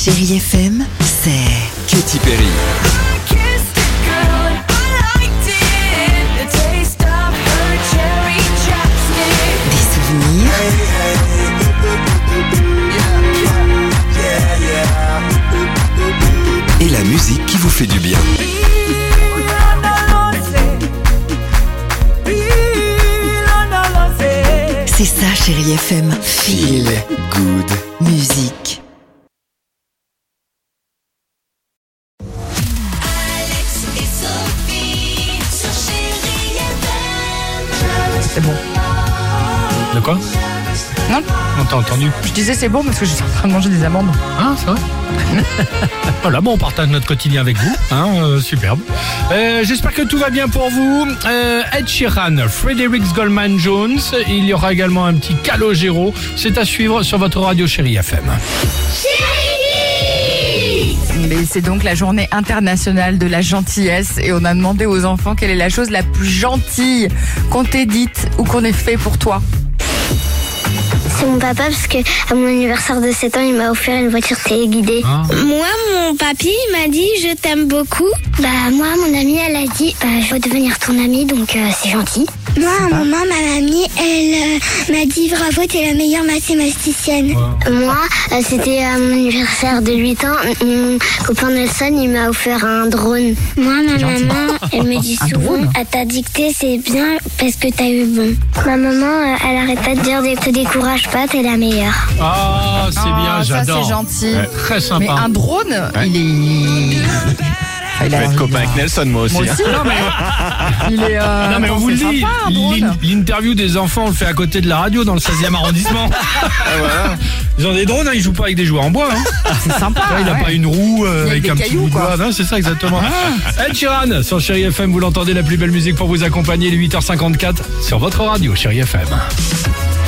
Chérie FM, c'est Katy Perry. des souvenirs, Et la musique qui vous fait du bien. c'est ça Chérie FM, feel Good. musique. Alex et Sophie sur Chérie FM. C'est bon. De quoi? Non, On t'a entendu? je disais c'est bon parce que je suis en train de manger des amandes. Ah, c'est vrai. Voilà, bon, on partage notre quotidien avec vous. Superbe. J'espère que tout va bien pour vous. Ed Sheeran, Fredericks Goldman Jones. Il y aura également un petit Calogero. C'est à suivre sur votre radio Chérie FM. Mais c'est donc la journée internationale de la gentillesse et on a demandé aux enfants quelle est la chose la plus gentille qu'on t'ait dite ou qu'on ait fait pour toi. C'est mon papa parce que à mon anniversaire de 7 ans, il m'a offert une voiture téléguidée. Ah. Moi, mon papy, il m'a dit je t'aime beaucoup. Moi, mon amie, elle a dit je veux devenir ton amie, donc c'est gentil. Moi, ma mamie, elle m'a dit bravo, t'es la meilleure mathématicienne. Moi, c'était à mon anniversaire de 8 ans. Mon copain Nelson, il m'a offert un drone. Moi, ma maman, elle me dit Un souvent drone à ta dictée, c'est bien parce que t'as eu bon. Ma maman, elle arrête pas de dire te décourage pas, t'es la meilleure. Ah, c'est bien, j'adore. Ça c'est gentil. Très Mais sympa. un drone, il est... Je vais être copain avec Nelson, moi aussi. Moi aussi, non mais... Il est... Non mais on vous le c'est dit, sympa, un drone. l'interview des enfants on le fait à côté de la radio dans le 16e arrondissement. Ils ont des drones, ils jouent pas avec des jouets en bois. C'est sympa. Il n'a ouais. pas une roue avec des un petit cailloux, bout de quoi. bois. Non, c'est ça exactement. Ed Sheeran sur Chérie FM, vous l'entendez, la plus belle musique pour vous accompagner, les 8h54 sur votre radio Chérie FM.